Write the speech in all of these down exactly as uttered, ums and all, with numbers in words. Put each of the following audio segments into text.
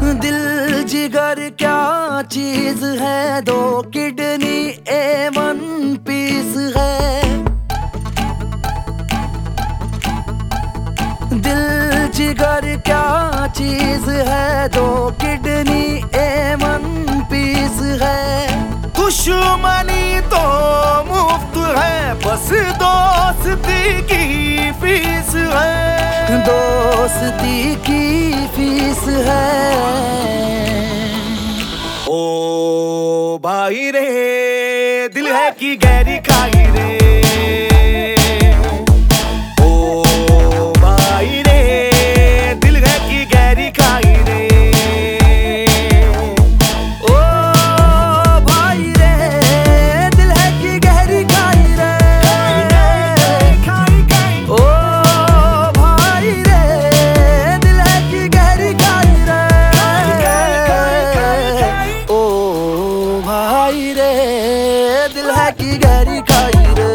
दिल जिगर क्या चीज है, दो किडनी ए वन पीस है। दिल जिगर क्या चीज है, दो किडनी ए वन पीस है। दुश्मनी तो मुफ्त है, बस दोस्ती की फीस है। दोस्ती की फीस है। ओ भाई रे, दिल है कि गहरी खाई रे। ओ भाई रे, दिल है कि गहरी खाई रे। ओ भाई रे, दिल है कि गहरी खाई रे। ओ भाई रे, दिल है कि गहरी खाई रे। ओ भाई रे, दिल है कि गहरी खाई रे।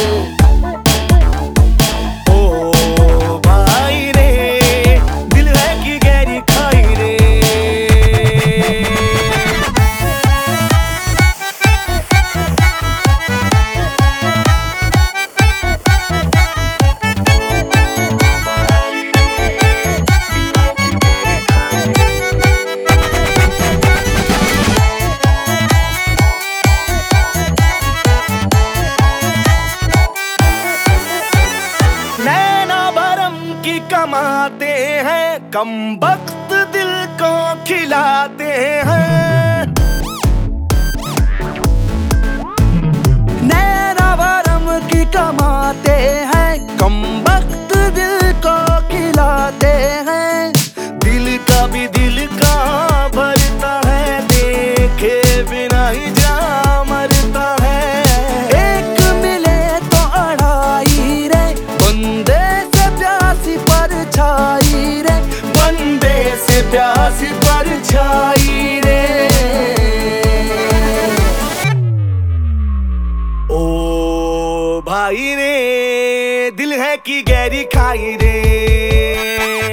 ओ भाई रे, दिल है कि गहरी खाई रे। नैना भरम की कमाते हैं, कम वक्त दिल को खिलाते हैं। नैना भरम की कमाते हैं, कम वक्त दिल को खिलाते हैं। दिल का भी दिल का भरता है, देखे बिना ही जा मरता है। एक मिले तो अढ़ाई रे, बंदे से प्यासी परछाई रे। बंदे से प्यासी परछाई रे। ओ भाई रे, दिल है कि गहरी खाई रे।